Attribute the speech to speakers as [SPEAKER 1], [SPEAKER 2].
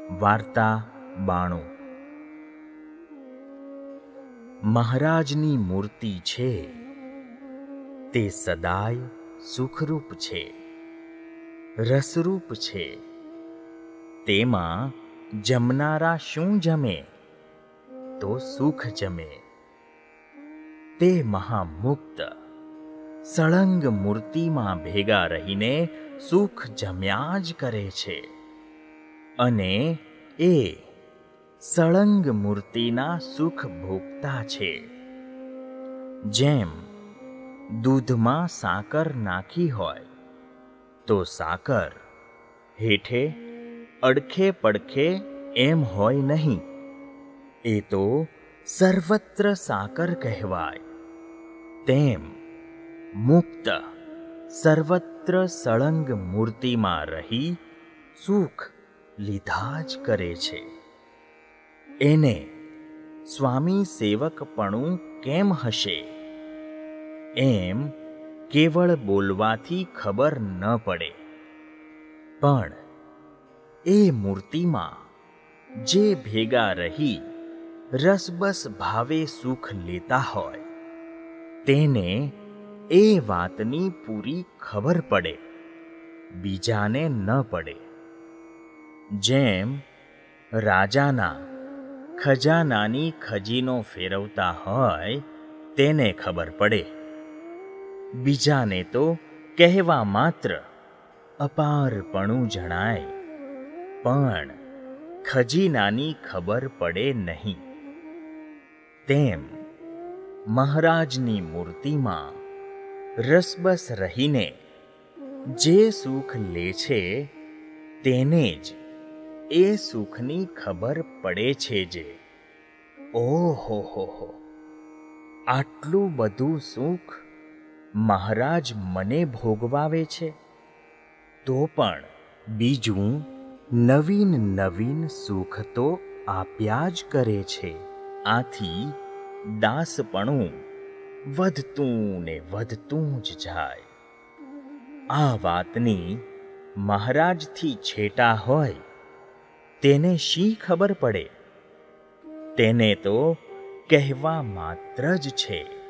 [SPEAKER 1] વાર્તા 92 મહારાજની મૂર્તિ છે તે સદાય સુખરૂપ છે, રસરૂપ છે. તેમાં જમનારા શું જમે? તો સુખ જમે. તે મહામુક્ત સળંગ મૂર્તિમાં ભેગા રહીને સુખ જમ્યા જ કરે છે અને એ સળંગ મૂર્તિના સુખ ભોગતા છે. જેમ દૂધમાં સાકર નાખી હોય તો સાકર હેઠે અડખે પડખે એમ હોય નહીં, એ તો સર્વત્ર સાકર કહેવાય. તેમ મુક્ત સર્વત્ર સળંગ મૂર્તિમાં રહી સુખ લીધા જ કરે છે. એને સ્વામી સેવકપણું કેમ હશે એમ કેવળ બોલવાથી ખબર ન પડે, પણ એ મૂર્તિમાં જે ભેગા રહી રસબસ ભાવે સુખ લેતા હોય તેને એ વાતની પૂરી ખબર પડે, બીજાને ન પડે. જેમ રાજાના ખજાનાની ખજીનો ફેરવતા હોય તેને ખબર પડે, બીજાને તો કહેવા માત્ર અપારપણું જણાય, પણ ખજીનાની ખબર પડે નહીં. તેમ મહારાજની મૂર્તિમાં રસબસ રહીને જે સુખ લે છે તેને જ એ સુખની ખબર પડે છે. જે ઓહો હો, આટલું બધું સુખ મહારાજ મને ભોગવાવે છે, તો પણ બીજું નવીન નવીન સુખ તો આપ્યા જ કરે છે. આથી દાસપણું વધતું ને વધતું જ જાય. આ વાતની મહારાજથી છેટા હોય તેને શી ખબર પડે? તેને તો કહેવા માત્ર જ છે.